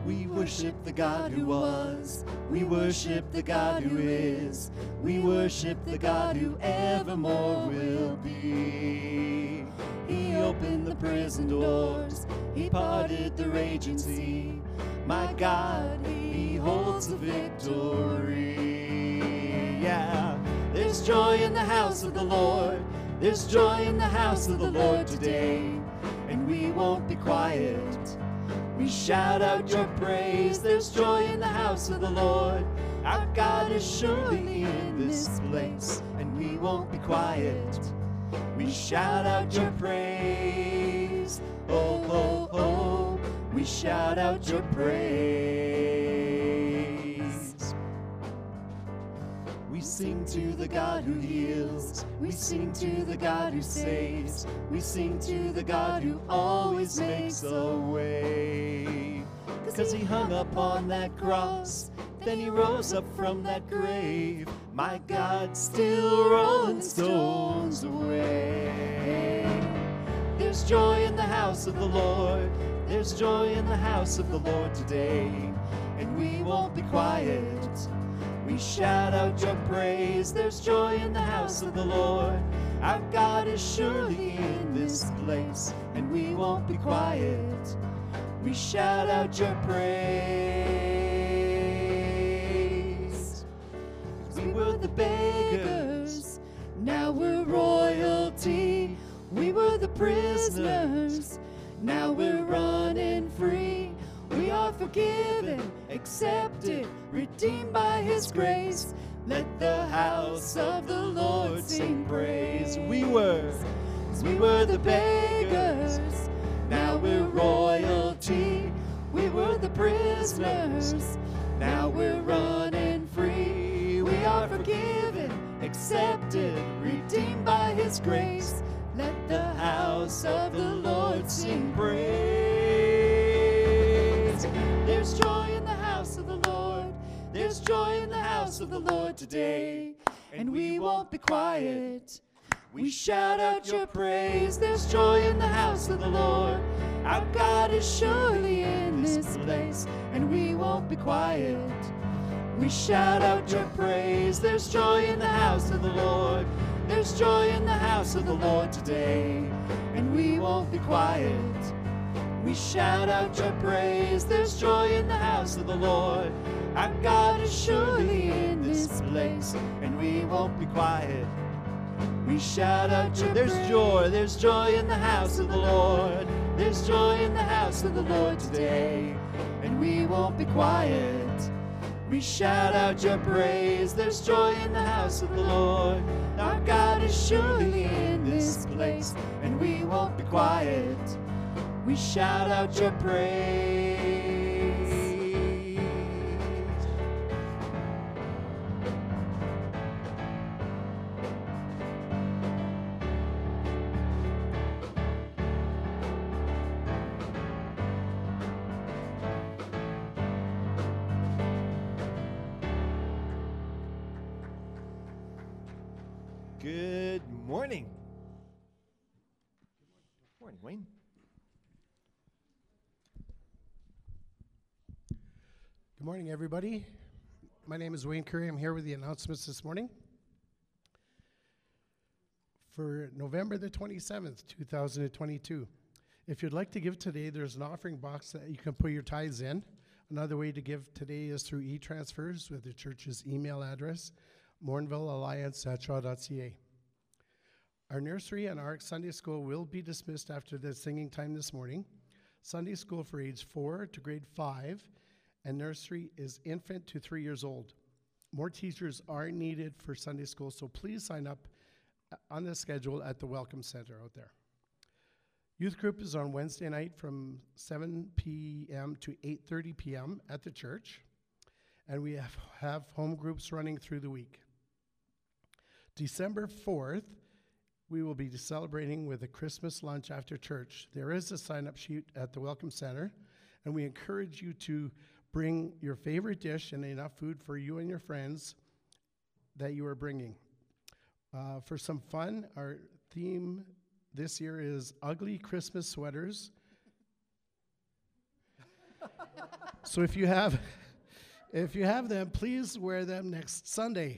We worship the God who was. We worship the God who is. We worship the God who evermore will be. He opened the prison doors. He parted the raging sea. My God, He holds the victory. Yeah. There's joy in the house of the Lord. There's joy in the house of the Lord today. And we won't be quiet. We shout out your praise. There's joy in the house of the Lord. Our God is surely in this place. And we won't be quiet. We shout out your praise. Oh, oh, oh. We shout out your praise. We sing to the God who heals. We sing to the God who saves. We sing to the God who always makes a way. 'Cause He hung up on that cross, then He rose up from that grave. My God, still rolling stones away. There's joy in the house of the Lord. There's joy in the house of the Lord today. And we won't be quiet. We shout out your praise. There's joy in the house of the Lord. Our God is surely in this place. And we won't be quiet. We shout out your praise. We were the beggars, now we're royalty. We were the prisoners, now we're running free. We are forgiven, accepted, redeemed by His grace. Let the house of the Lord sing praise. We were the beggars, now we're royalty. We were the prisoners, now we're running free. We are forgiven, accepted, redeemed by His grace. Let the house of the Lord sing praise. There's joy in the house of the Lord. There's joy in the house of the Lord today. And we won't be quiet. We shout out your praise. There's joy in the house of the Lord. Our God is surely in this place. And we won't be quiet. We shout out your praise. There's joy in the house of the Lord. There's joy in the house of the Lord today. And we won't be quiet. We shout out your praise. There's joy in the house of the Lord. Our God is surely in this place. And we won't be quiet. We shout out your praise. There's joy in the house of the Lord. There's joy in the house of the Lord today. And we won't be quiet. We shout out your praise. There's joy in the house of the Lord. Our God is surely in this place. And we won't be quiet. We shout out your praise. Good morning. Good morning, Wayne. Good morning, everybody. My name is Wayne Curry. I'm here with the announcements this morning. For November the 27th, 2022. If you'd like to give today, there's an offering box that you can put your tithes in. Another way to give today is through e-transfers with the church's email address, morinvillealliance@shaw.ca. Our nursery and ARC Sunday School will be dismissed after the singing time this morning. Sunday School for age 4 to grade 5, and nursery is infant to 3 years old. More teachers are needed for Sunday School, so please sign up on the schedule at the Welcome Center out there. Youth group is on Wednesday night from 7 p.m. to 8:30 p.m. at the church, and we have home groups running through the week. December 4th, we will be celebrating with a Christmas lunch after church. There is a sign-up sheet at the Welcome Center, and we encourage you to bring your favorite dish and enough food for you and your friends that you are bringing. For some fun, our theme this year is ugly Christmas sweaters. So if you have them, please wear them next Sunday.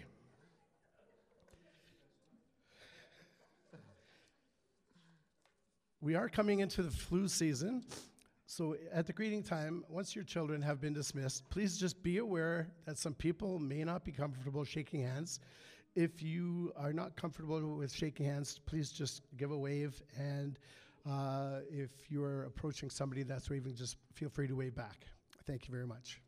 We are coming into the flu season. So at the greeting time, once your children have been dismissed, please just be aware that some people may not be comfortable shaking hands. If you are not comfortable with shaking hands, please just give a wave. And if you are approaching somebody that's waving, just feel free to wave back. Thank you very much.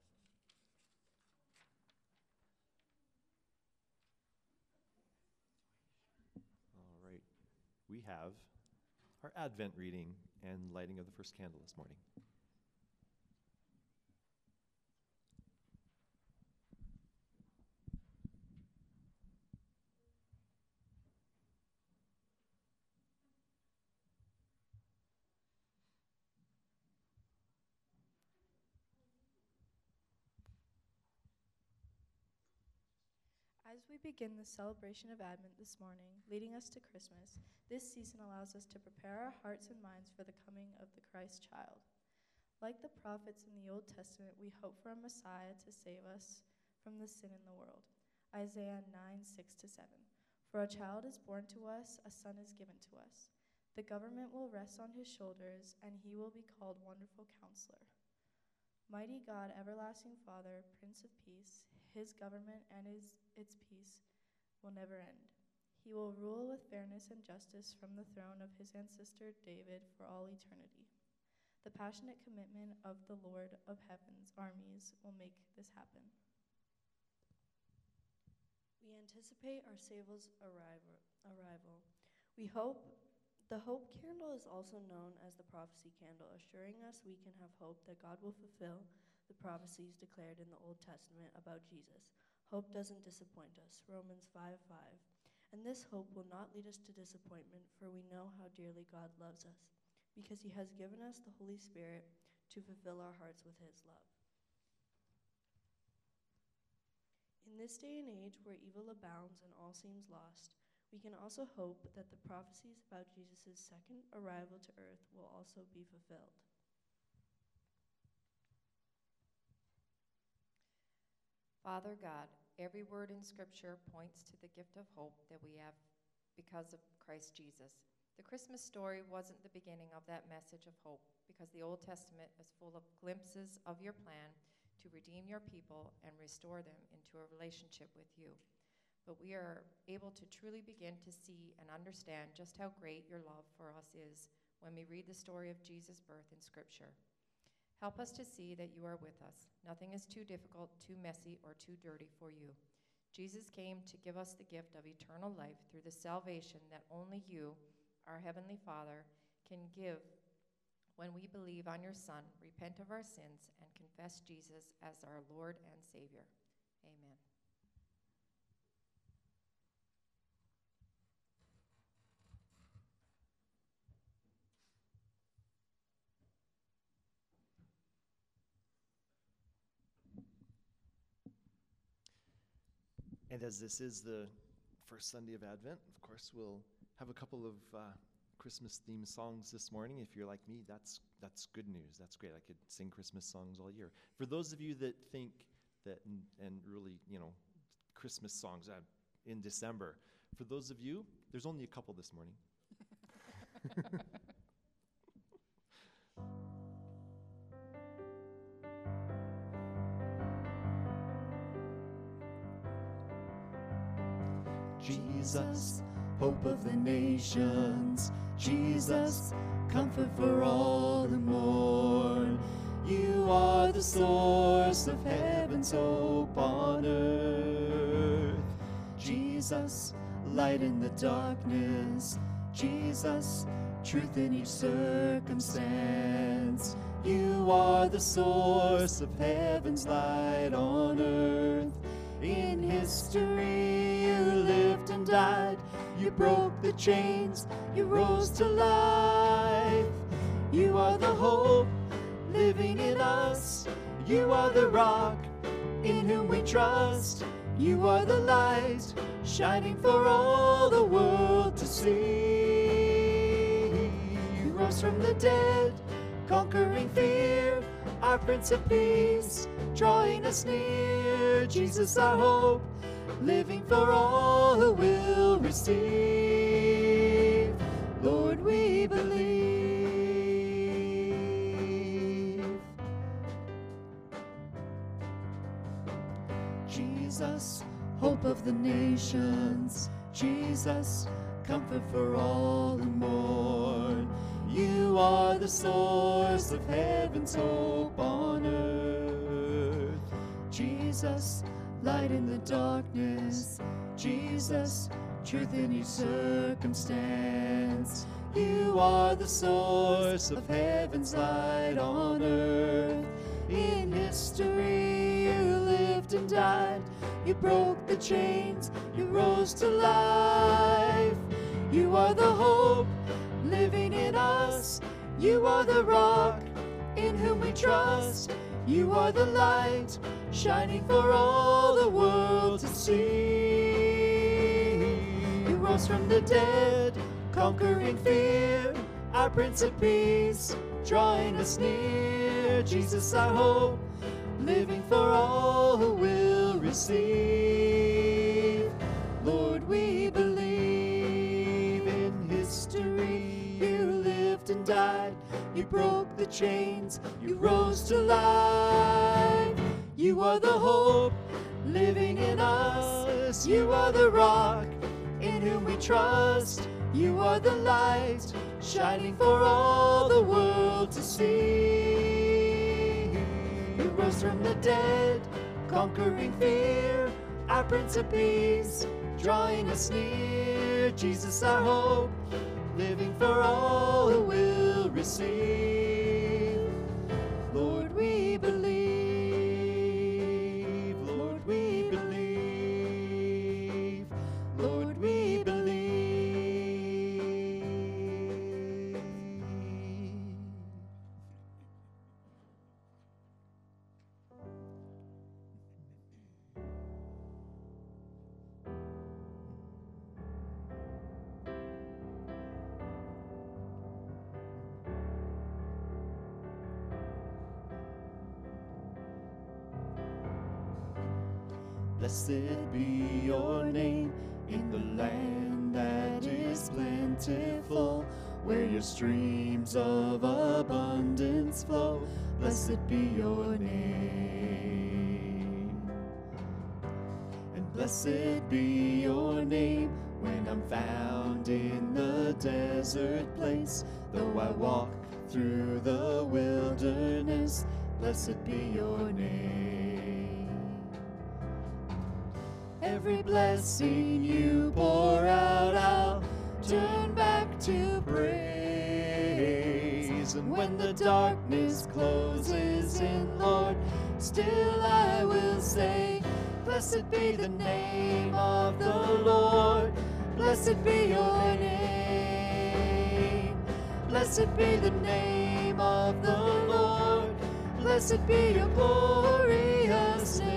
All right. We have our Advent reading and lighting of the first candle this morning. As we begin the celebration of Advent this morning, leading us to Christmas, this season allows us to prepare our hearts and minds for the coming of the Christ child. Like the prophets in the Old Testament, we hope for a Messiah to save us from the sin in the world. Isaiah 9:6-7. For a child is born to us, a son is given to us. The government will rest on his shoulders, and he will be called Wonderful Counselor. Mighty God, everlasting Father, Prince of Peace, his government and its peace will never end. He will rule with fairness and justice from the throne of his ancestor David for all eternity. The passionate commitment of the Lord of Heaven's armies will make this happen. We anticipate our Savior's arrival. The hope candle is also known as the prophecy candle, assuring us we can have hope that God will fulfill the prophecies declared in the Old Testament about Jesus. Hope doesn't disappoint us, Romans 5:5. And this hope will not lead us to disappointment, for we know how dearly God loves us, because he has given us the Holy Spirit to fulfill our hearts with his love. In this day and age where evil abounds and all seems lost, we can also hope that the prophecies about Jesus' second arrival to earth will also be fulfilled. Father God, every word in Scripture points to the gift of hope that we have because of Christ Jesus. The Christmas story wasn't the beginning of that message of hope, because the Old Testament is full of glimpses of your plan to redeem your people and restore them into a relationship with you. But we are able to truly begin to see and understand just how great your love for us is when we read the story of Jesus' birth in Scripture. Help us to see that you are with us. Nothing is too difficult, too messy, or too dirty for you. Jesus came to give us the gift of eternal life through the salvation that only you, our Heavenly Father, can give when we believe on your Son, repent of our sins, and confess Jesus as our Lord and Savior. Amen. And as this is the first Sunday of Advent, of course, we'll have a couple of Christmas-themed songs this morning. If you're like me, that's good news. That's great. I could sing Christmas songs all year. For those of you that think that, and really, Christmas songs in December, for those of you, there's only a couple this morning. Jesus, hope of the nations, Jesus, comfort for all who mourn. You are the source of heaven's hope on earth. Jesus, light in the darkness, Jesus, truth in each circumstance. You are the source of heaven's light on earth. In history you lived and died, you broke the chains, you rose to life. You are the hope living in us, you are the rock in whom we trust. You are the light shining for all the world to see. You rose from the dead, conquering fear, our Prince of Peace, drawing us near. Jesus, our hope, living for all who will receive. Lord, we believe. Jesus, hope of the nations. Jesus, comfort for all who mourn. You are the source of heaven's hope on earth. Jesus, light in the darkness. Jesus, truth in each circumstance. You are the source of heaven's light on earth. In history you lived and died. You broke the chains, you rose to life. You are the hope living in us. You are the rock in whom we trust. You are the light shining for all the world to see. You rose from the dead, conquering fear, our Prince of Peace, drawing us near. Jesus, our hope, living for all who will receive. Lord, we believe. In history you lived and died. You broke the chains, you rose to life. You are the hope living in us. You are the rock in whom we trust. You are the light shining for all the world to see. You rose from the dead, conquering fear, our Prince of Peace, drawing us near. Jesus, our hope, living for all who will receive. Lord, we believe. Lord, we believe. Lord, we believe. Blessed be your name in the land that is plentiful, where your streams of abundance flow. Blessed be your name. And blessed be your name when I'm found in the desert place. Though I walk through the wilderness, blessed be your name. Every blessing you pour out, I'll turn back to praise. And when the darkness closes in, Lord, still I will say, blessed be the name of the Lord. Blessed be your name. Blessed be the name of the Lord. Blessed be your glorious name.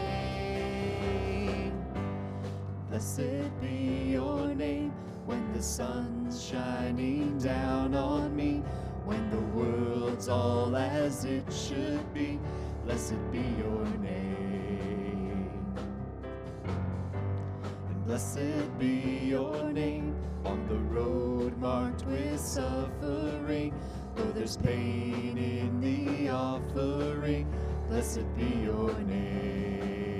Blessed be your name when the sun's shining down on me, when the world's all as it should be. Blessed be your name. And blessed be your name on the road marked with suffering, though there's pain in the offering. Blessed be your name.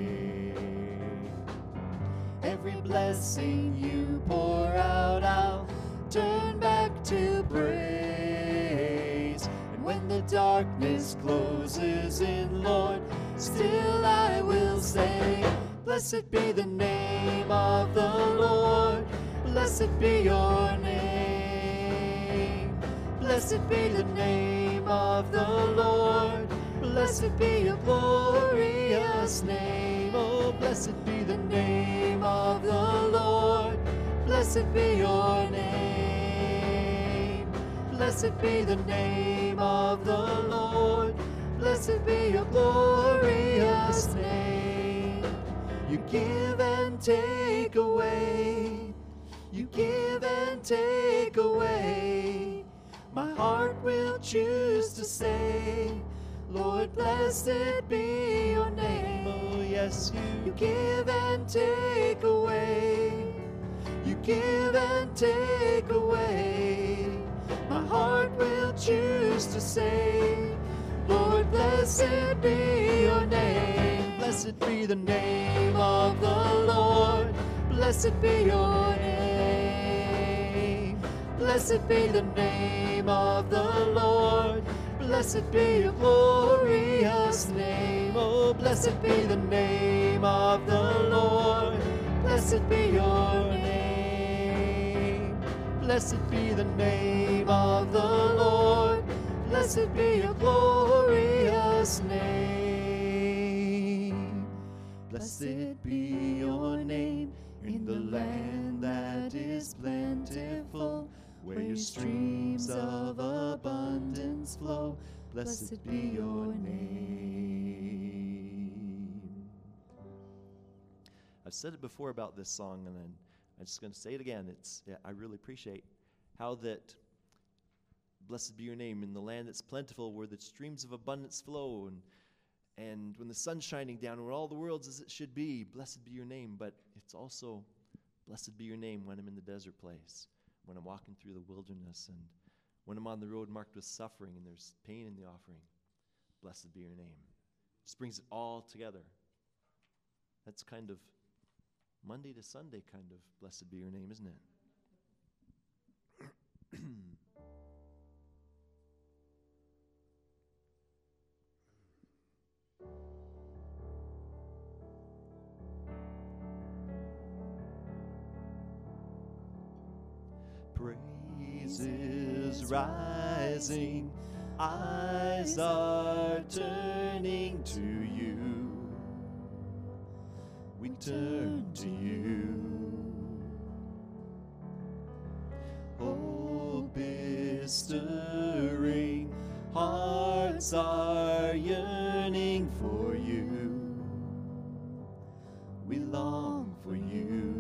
Every blessing you pour out, I'll turn back to praise. And when the darkness closes in, Lord, still I will say, blessed be the name of the Lord. Blessed be your name. Blessed be the name of the Lord. Blessed be your glorious name. Oh, blessed be the name of the Lord. Blessed be your name. Blessed be the name of the Lord. Blessed be your glorious name. You give and take away. You give and take away. My heart will choose to say, Lord, blessed be your name. Oh, yes, You give and take away. You give and take away. My heart will choose to say, Lord, blessed be your name. Blessed be the Name of the Lord, blessed be your name. Blessed be the name of the Lord, blessed be your glorious name. Oh, blessed be the name of the Lord, blessed be your name. Blessed be the name of the Lord, blessed be your glorious name. Blessed be your name in the land that is plentiful, where your streams of abundance flow. Blessed be your name. I've said it before about this song, and then I'm just going to say it again. I really appreciate how that blessed be your name in the land that's plentiful, where the streams of abundance flow, and when the sun's shining down, when all the world's as it should be, blessed be your name. But it's also blessed be your name when I'm in the desert place, when I'm walking through the wilderness, and when I'm on the road marked with suffering and there's pain in the offering. Blessed be your name. Just brings it all together. That's kind of Monday to Sunday kind of blessed be your name, isn't it? Praises rising, eyes are turning to you. We turn to you. Hope is stirring, hearts are yearning for you. We long for you.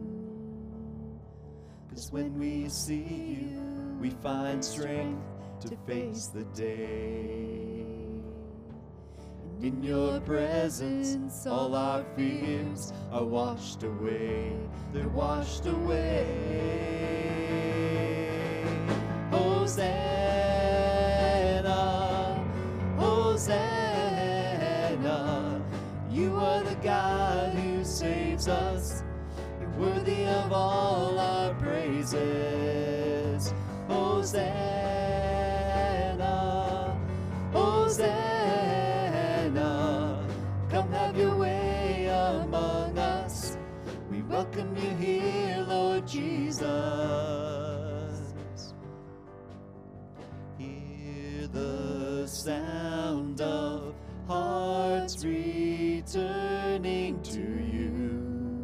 'Cause when we see you, we find strength to face the day. And in your presence, all our fears are washed away. They're washed away. Hosanna, Hosanna. You are the God who saves us. Worthy of all our praises. Hosanna, Hosanna. Come have your way among us. We welcome you here, Lord Jesus. Hear the sound of hearts returning to you.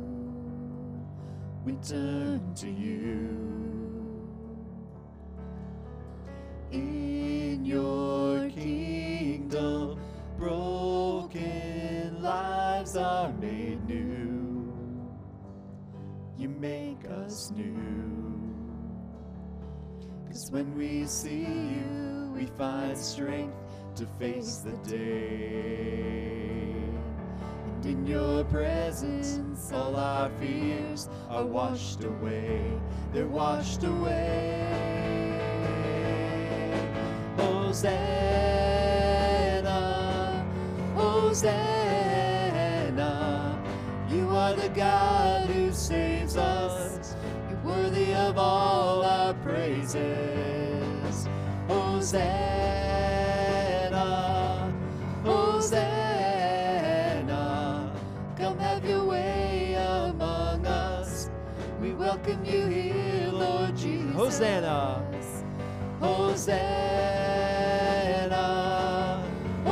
We turn to you. In your kingdom, broken lives are made new. You make us new. 'Cause when we see you, we find strength to face the day. And in your presence, all our fears are washed away. They're washed away. Hosanna, Hosanna. You are the God who saves us. You're worthy of all our praises. Hosanna, Hosanna. Come have your way among us. We welcome you here, Lord Jesus. Hosanna. Hosanna,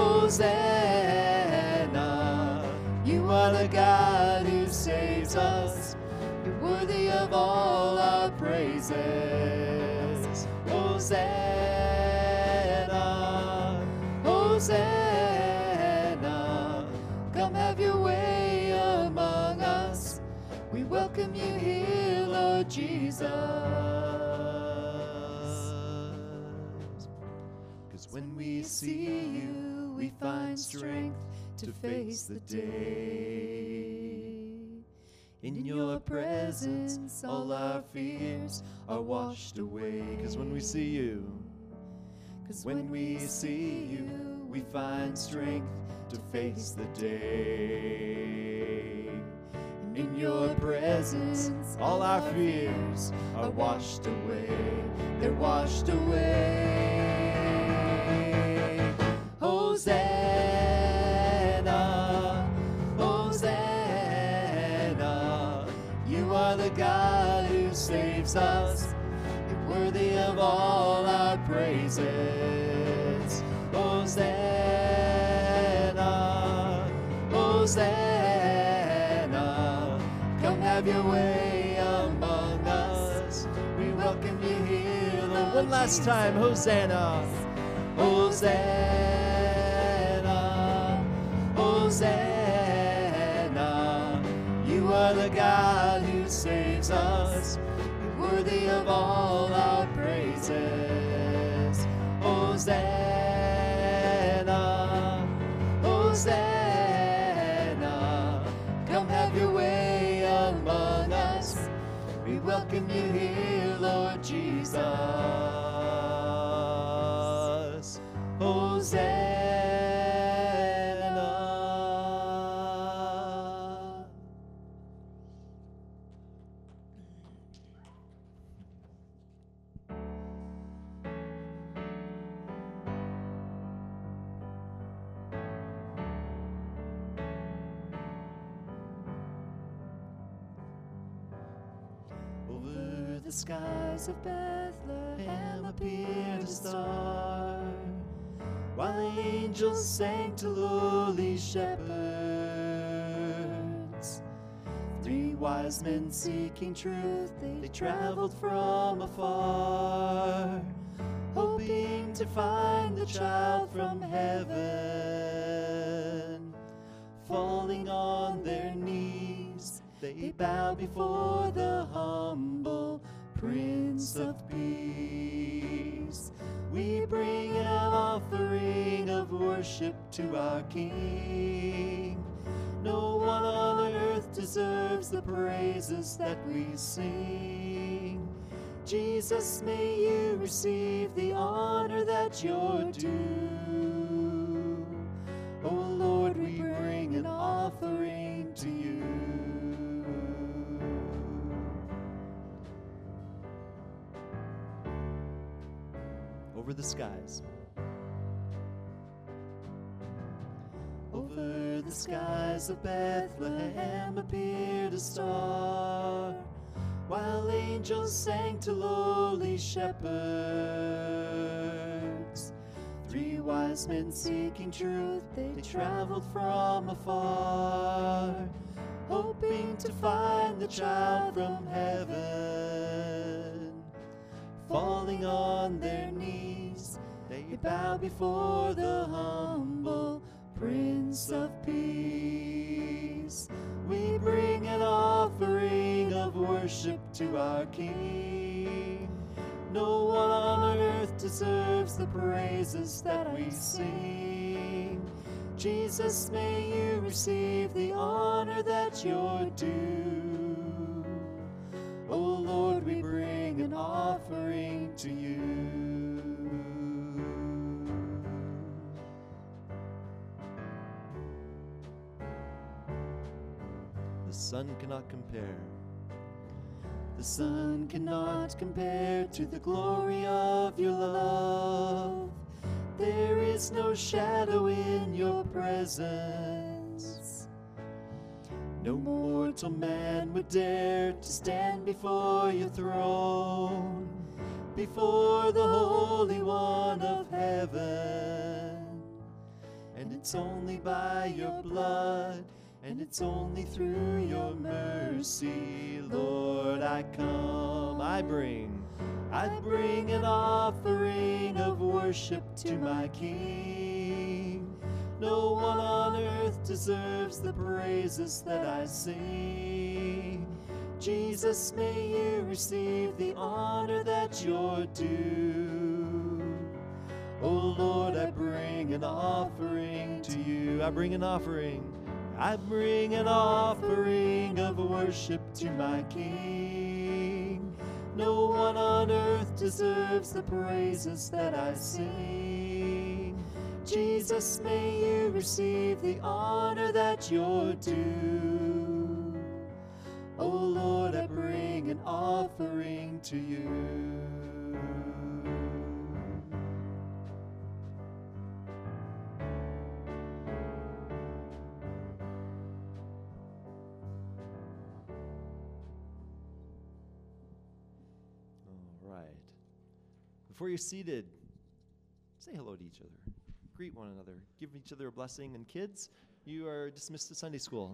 Hosanna. You are the God who saves us. You're worthy of all our praises. Hosanna, Hosanna. Come have your way among us. We welcome you here, Lord Jesus. When we see you, we find strength to face the day. In your presence, all our fears are washed away. 'Cause when we see you, we find strength to face the day. In your presence, all our fears are washed away. They're washed away. Hosanna, Hosanna. You are the God who saves us. You're worthy of all our praises. Hosanna, Hosanna. Come have your way among us. We welcome you here, Lord. One last time, Hosanna, Hosanna, Hosanna. You are the God who saves us. You're worthy of all our praises. Hosanna, Hosanna. Come have your way among us. We welcome you here, Lord Jesus. Hosanna. Over the skies of Bethlehem appeared a star, while angels sang to lowly shepherds. 3 wise men seeking truth, they traveled from afar, hoping to find the child from heaven. Falling on their knees, they bow before the humble Prince of Peace. We bring an offering of worship to our King. No one on earth deserves the praises that we sing. Jesus, may you receive the honor that you're due. Oh Lord, we bring an offering to you. Over the skies. Over the skies of Bethlehem appeared a star, while angels sang to lowly shepherds. 3 wise men seeking truth, they traveled from afar, hoping to find the child from heaven. Falling on their knees, they bow before the humble Prince of Peace. We bring an offering of worship to our King. No one on earth deserves the praises that we sing. Jesus, may you receive the honor that you're due. Oh Lord, we bring an offering to you. The sun cannot compare. The sun cannot compare to the glory of your love. There is no shadow in your presence. No mortal man would dare to stand before your throne, before the Holy One of heaven. And it's only by your blood, and it's only through your mercy, Lord, I come. I bring an offering of worship to my King. No one on earth deserves the praises that I sing. Jesus, may you receive the honor that you're due. Oh Lord, I bring an offering to you. I bring an offering. I bring an offering of worship to my King. No one on earth deserves the praises that I sing. Jesus, may you receive the honor that you're due. Oh Lord, I bring an offering to you. All right. Before you're seated, say hello to each other. Greet one another. Give each other a blessing. And kids, you are dismissed to Sunday school.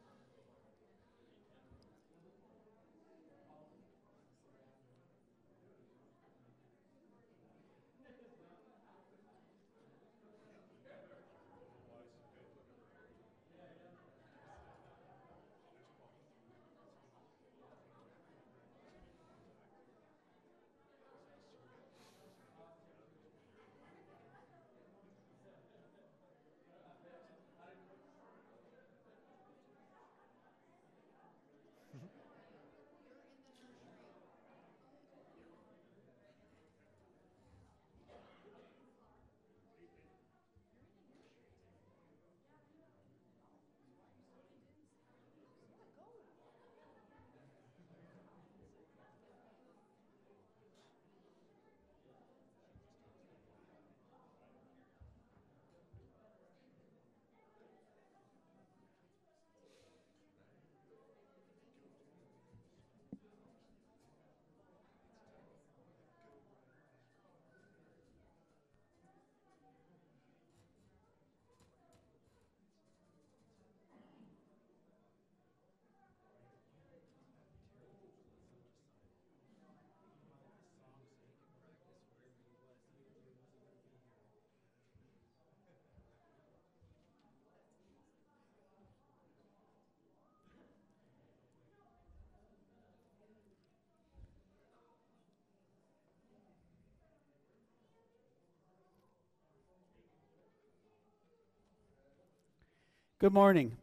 Good morning.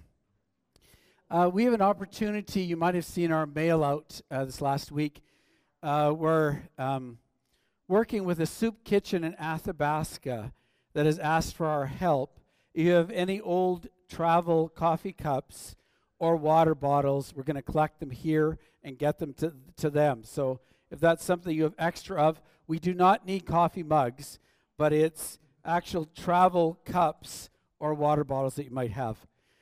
We have an opportunity. You might have seen our mail out this last week. We're working with a soup kitchen in Athabasca that has asked for our help. If you have any old travel coffee cups or water bottles, we're going to collect them here and get them to them. So if that's something you have extra of, we do not need coffee mugs, but it's actual travel cups or water bottles that you might have.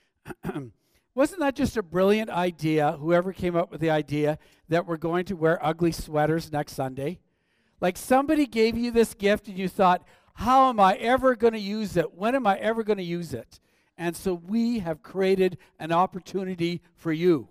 Wasn't that just a brilliant idea, whoever came up with the idea that we're going to wear ugly sweaters next Sunday? Like somebody gave you this gift and you thought, how am I ever going to use it? When am I ever going to use it? And so we have created an opportunity for you.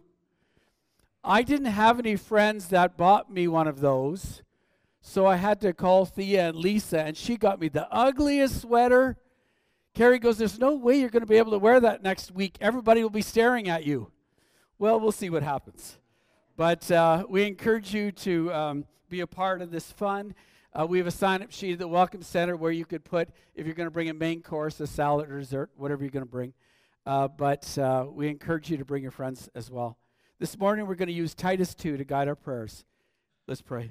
I didn't have any friends that bought me one of those, so I had to call Thea and Lisa, and she got me the ugliest sweater. Carrie goes, there's no way you're going to be able to wear that next week. Everybody will be staring at you. Well, we'll see what happens. But we encourage you to be a part of this fun. We have a sign-up sheet at the Welcome Center where you could put, if you're going to bring a main course, a salad or dessert, whatever you're going to bring. But we encourage you to bring your friends as well. This morning we're going to use Titus 2 to guide our prayers. Let's pray.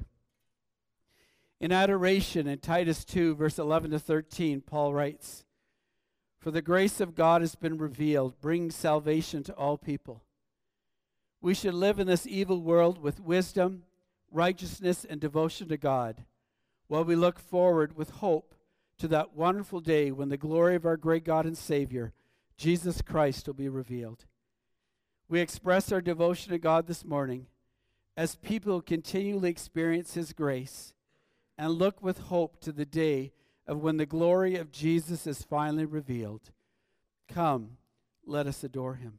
In adoration, in Titus 2, verse 11 to 13, Paul writes, for the grace of God has been revealed, bringing salvation to all people. We should live in this evil world with wisdom, righteousness, and devotion to God, while we look forward with hope to that wonderful day when the glory of our great God and Savior, Jesus Christ, will be revealed. We express our devotion to God this morning as people continually experience His grace and look with hope to the day of when the glory of Jesus is finally revealed. Come, let us adore Him.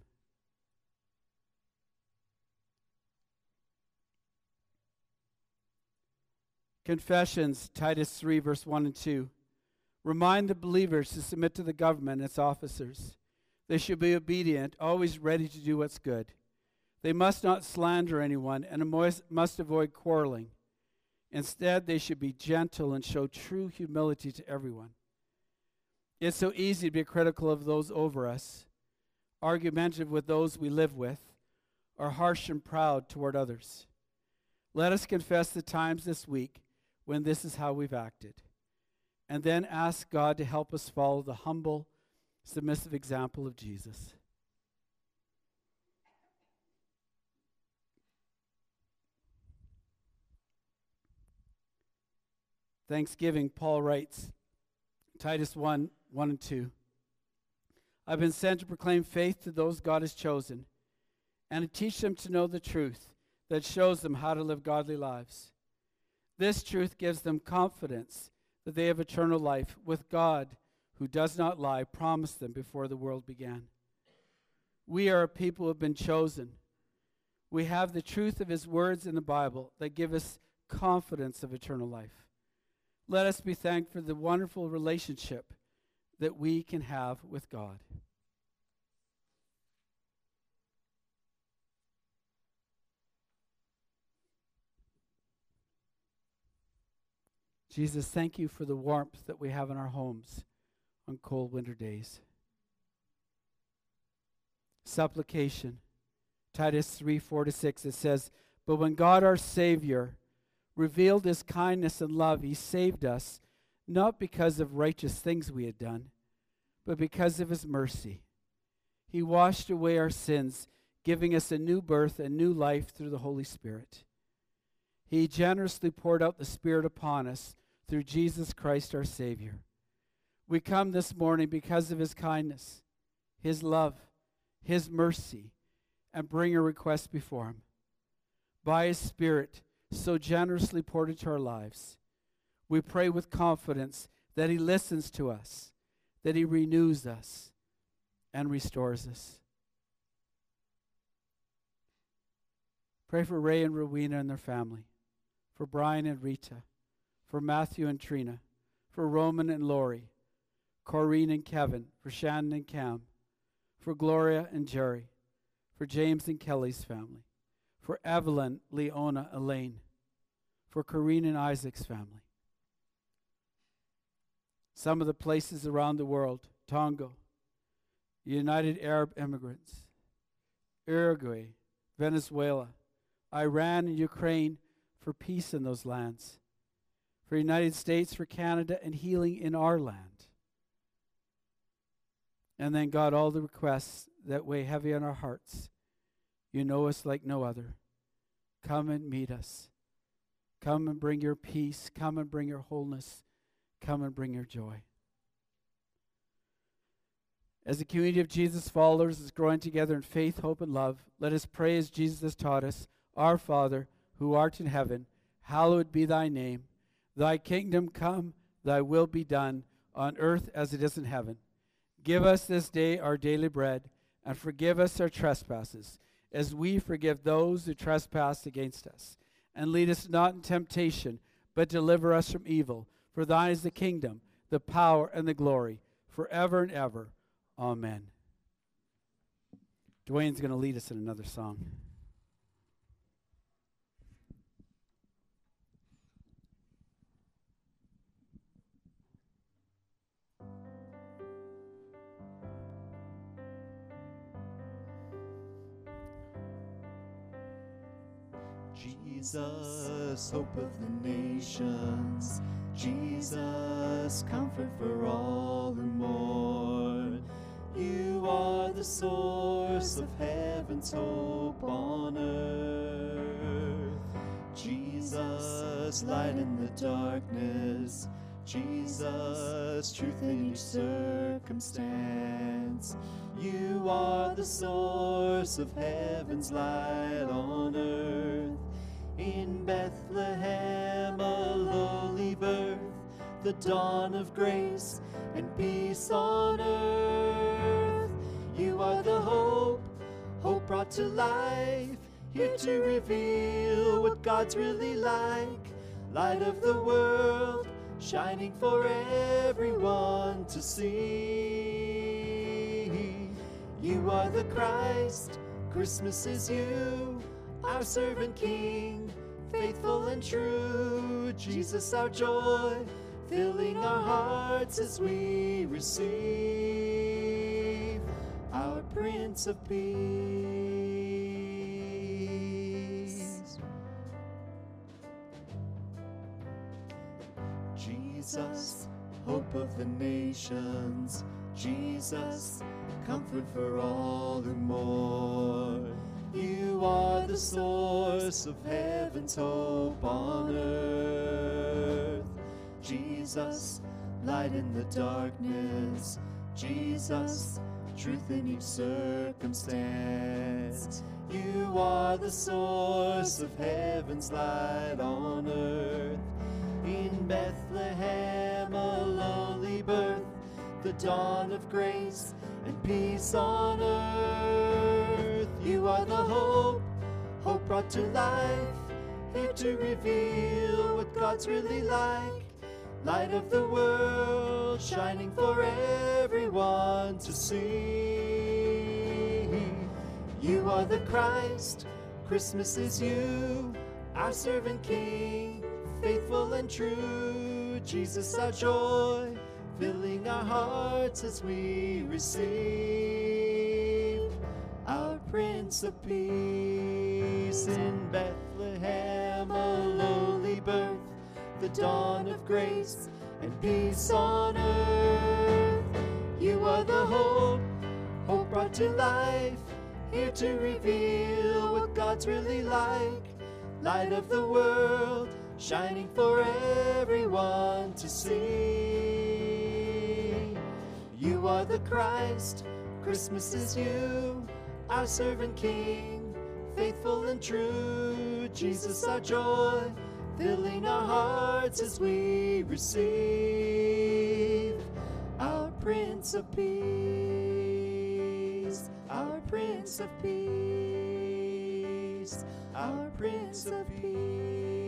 Confessions, Titus 3, verse 1 and 2. Remind the believers to submit to the government and its officers. They should be obedient, always ready to do what's good. They must not slander anyone and must avoid quarreling. Instead, they should be gentle and show true humility to everyone. It's so easy to be critical of those over us, argumentative with those we live with, or harsh and proud toward others. Let us confess the times this week when this is how we've acted, and then ask God to help us follow the humble, submissive example of Jesus. Thanksgiving, Paul writes, Titus 1, 1 and 2. I've been sent to proclaim faith to those God has chosen, and to teach them to know the truth that shows them how to live godly lives. This truth gives them confidence that they have eternal life with God, who does not lie, promised them before the world began. We are a people who have been chosen. We have the truth of his words in the Bible that give us confidence of eternal life. Let us be thankful for the wonderful relationship that we can have with God. Jesus, thank you for the warmth that we have in our homes on cold winter days. Supplication. Titus 3, 4-6, it says, But when God our Savior revealed his kindness and love, he saved us, not because of righteous things we had done, but because of his mercy. He washed away our sins, giving us a new birth and new life through the Holy Spirit. He generously poured out the Spirit upon us through Jesus Christ our Savior. We come this morning because of his kindness, his love, his mercy, and bring a request before him. By his Spirit, so generously poured into our lives, we pray with confidence that he listens to us, that he renews us and restores us. Pray for Ray and Rowena and their family, for Brian and Rita, for Matthew and Trina, for Roman and Lori, Corrine and Kevin, for Shannon and Cam, for Gloria and Jerry, for James and Kelly's family, for Evelyn, Leona, Elaine, for Corrine and Isaac's family. Some of the places around the world, Tonga, United Arab Emirates, Uruguay, Venezuela, Iran and Ukraine, for peace in those lands, for the United States, for Canada, and healing in our land. And then, God, all the requests that weigh heavy on our hearts. You know us like no other. Come and meet us. Come and bring your peace. Come and bring your wholeness. Come and bring your joy. As a community of Jesus followers is growing together in faith, hope, and love, let us pray as Jesus has taught us. Our Father, who art in heaven, hallowed be thy name. Thy kingdom come, thy will be done, on earth as it is in heaven. Give us this day our daily bread, and forgive us our trespasses, as we forgive those who trespass against us. And lead us not in temptation, but deliver us from evil. For thine is the kingdom, the power, and the glory, forever and ever. Amen. Dwayne's going to lead us in another song. Jesus, hope of the nations, Jesus, comfort for all who mourn. You are the source of heaven's hope on earth. Jesus, light in the darkness, Jesus, truth in each circumstance. You are the source of heaven's light on earth. In Bethlehem, a lowly birth, the dawn of grace and peace on earth. You are the hope, hope brought to life, here to reveal what God's really like. Light of the world, shining for everyone to see. You are the Christ, Christmas is you, our servant King. faithful and true. Jesus, our joy, filling our hearts as we receive our Prince of Peace. Jesus, hope of the nations. Jesus, comfort for all who mourn. You are the source of heaven's hope on earth. Jesus, light in the darkness. Jesus, truth in each circumstance. You are the source of heaven's light on earth. In Bethlehem, a lowly birth, the dawn of grace and peace on earth. You are the hope, hope brought to life, here to reveal what God's really like. Light of the world, shining for everyone to see. You are the Christ, Christmas is you, our servant King, faithful and true. Jesus, our joy, filling our hearts as we receive our Prince of Peace. In Bethlehem, a lowly birth, the dawn of grace and peace on earth. You are the hope, hope brought to life, here to reveal what God's really like. Light of the world, shining for everyone to see. You are the Christ, Christmas is you, our servant King, faithful and true. Jesus, our joy, filling our hearts as we receive our Prince of Peace, our Prince of Peace, our Prince of Peace.